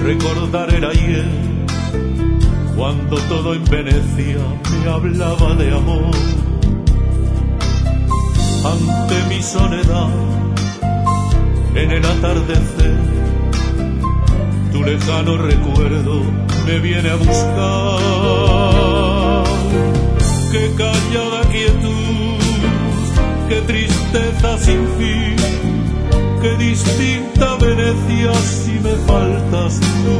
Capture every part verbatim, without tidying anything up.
recordar el ayer, cuando todo en Venecia me hablaba de amor. Ante mi soledad, en el atardecer, tu lejano recuerdo me viene a buscar. Qué callada quietud, qué tristeza sin fin, qué distinta Venecia si me faltas tú.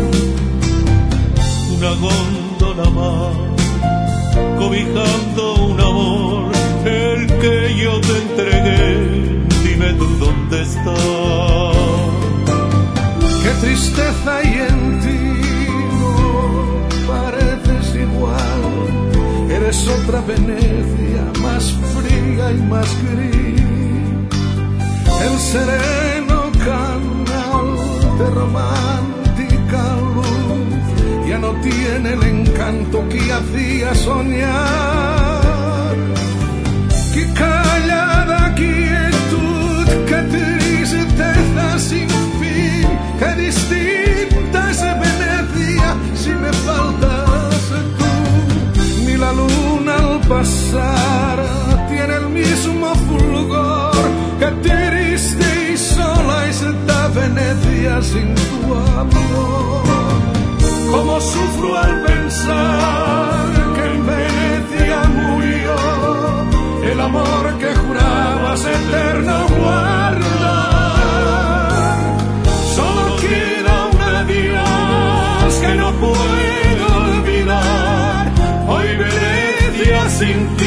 Una góndola más, cobijando un amor, el que yo te entregué, dime tú dónde estás. Qué tristeza hay en ti, no pareces igual, eres otra Venecia, más fría y más gris. El sereno canal de romántica luz ya no tiene el encanto que hacía soñar. Qué callada quietud, qué tristeza sin fin, qué distinta es Venecia si me faltas tú. Ni la luna al pasar tiene el mismo fulgor, qué triste y sola es esta Venecia sin tu amor. Cómo sufro al pensar que en Venecia murió el amor que jurabas eterno guardar. Solo queda un adiós que no puedo olvidar. Hoy Venecia sin ti